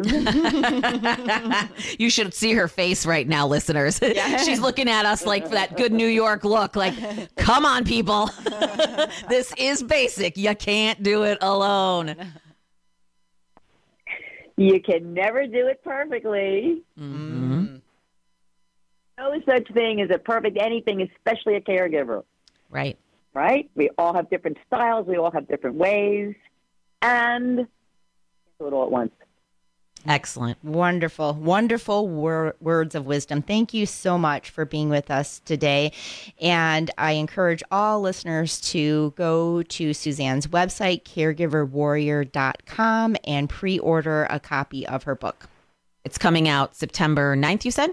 You should see her face right now, listeners. Yeah. She's looking at us like that good New York look, like, come on, people. This is basic. You can't do it alone. You can never do it perfectly. Mm-hmm. No such thing as a perfect anything, especially a caregiver. Right. Right? We all have different styles. We all have different ways. And do it all at once. Excellent. Wonderful. Wonderful words of wisdom. Thank you so much for being with us today. And I encourage all listeners to go to Suzanne's website, caregiverwarrior.com, and pre-order a copy of her book. It's coming out September 9th, you said?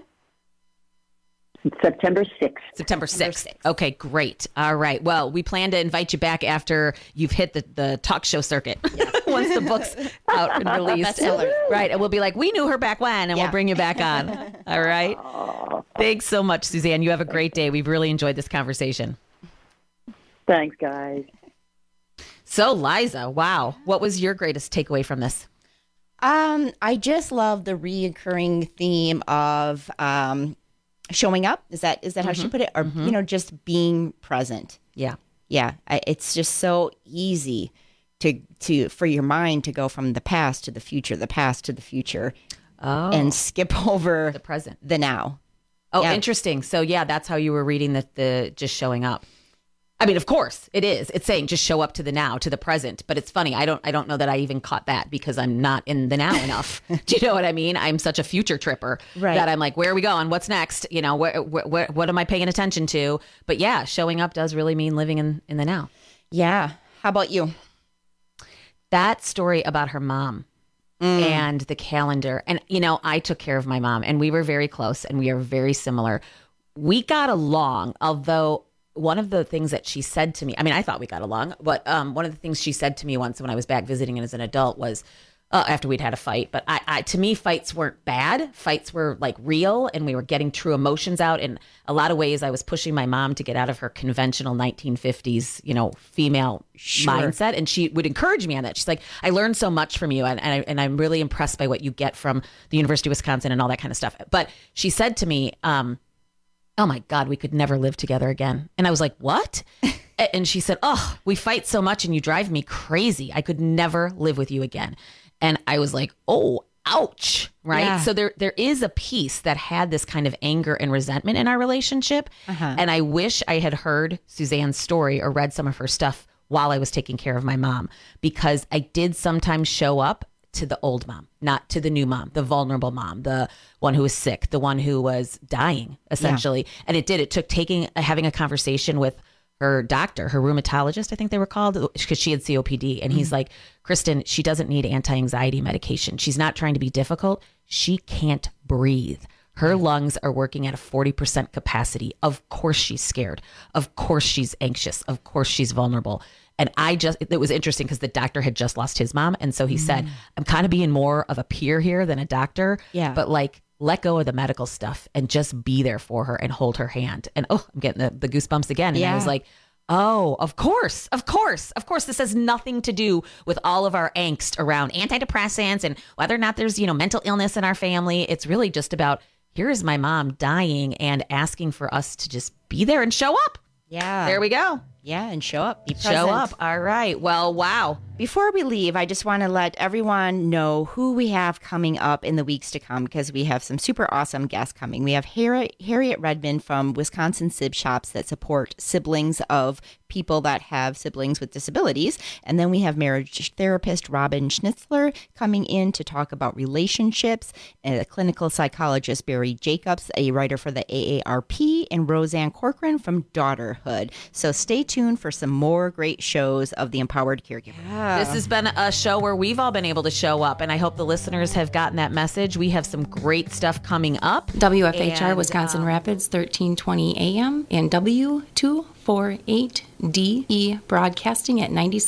September 6th. September 6th. Okay, great. All right. Well, we plan to invite you back after you've hit the talk show circuit. Yes. Once the book's out and released. Right. And we'll be like, we knew her back when, and we'll bring you back on. All right. Thanks so much, Suzanne. You have a great day. We've really enjoyed this conversation. Thanks, guys. So, Liza, wow. What was your greatest takeaway from this? I just love the reoccurring theme of showing up. Is that how she put it? Or, you know, just being present. Yeah. Yeah. It's just so easy to for your mind to go from the past to the future, the past to the future, and skip over the present, the now. Oh, yeah. Interesting. So yeah, that's how you were reading the just showing up. I mean, of course it is. It's saying just show up to the now, to the present. But it's funny. I don't know that I even caught that because I'm not in the now enough. Do you know what I mean? I'm such a future tripper that I'm like, where are we going? What's next? You know, what am I paying attention to? But yeah, showing up does really mean living in the now. Yeah. How about you? That story about her mom and the calendar. And, you know, I took care of my mom and we were very close and we are very similar. We got along, although one of the things that she said to me, I mean, I thought we got along, but one of the things she said to me once when I was back visiting as an adult was, after we'd had a fight, but to me, fights weren't bad. Fights were like real and we were getting true emotions out. In a lot of ways, I was pushing my mom to get out of her conventional 1950s, you know, female mindset. And she would encourage me on that. She's like, I learned so much from you. And I'm really impressed by what you get from the University of Wisconsin and all that kind of stuff. But she said to me, oh my God, we could never live together again. And I was like, what? And she said, oh, we fight so much and you drive me crazy. I could never live with you again. And I was like, oh, ouch. Right. Yeah. So there is a piece that had this kind of anger and resentment in our relationship. And I wish I had heard Suzanne's story or read some of her stuff while I was taking care of my mom, because I did sometimes show up to the old mom, not to the new mom, the vulnerable mom, the one who was sick, the one who was dying, essentially. Yeah. And it took having a conversation with her doctor, her rheumatologist, I think they were called, because she had COPD. And he's like, Kristen, she doesn't need anti-anxiety medication. She's not trying to be difficult. She can't breathe. Her lungs are working at a 40% capacity. Of course she's scared. Of course she's anxious. Of course she's vulnerable. And it was interesting because the doctor had just lost his mom. And so he said, I'm kind of being more of a peer here than a doctor. Yeah. But like, let go of the medical stuff and just be there for her and hold her hand. And I'm getting the goosebumps again. And I was like, oh, of course. This has nothing to do with all of our angst around antidepressants and whether or not there's, you know, mental illness in our family. It's really just about, here is my mom dying and asking for us to just be there and show up. Yeah. There we go. Yeah. And show up. Be present. Show up. All right. Well, wow. Before we leave, I just want to let everyone know who we have coming up in the weeks to come, because we have some super awesome guests coming. We have Harriet Redmond from Wisconsin Sib Shops that support siblings of people that have siblings with disabilities. And then we have marriage therapist Robin Schnitzler coming in to talk about relationships, and a clinical psychologist Barry Jacobs, a writer for the AARP, and Roseanne Corcoran from Daughterhood. So stay tuned for some more great shows of the Empowered Caregiver. Yeah. This has been a show where we've all been able to show up, and I hope the listeners have gotten that message. We have some great stuff coming up. WFHR And, Wisconsin Rapids, 1320 AM, and W248DE broadcasting at 96.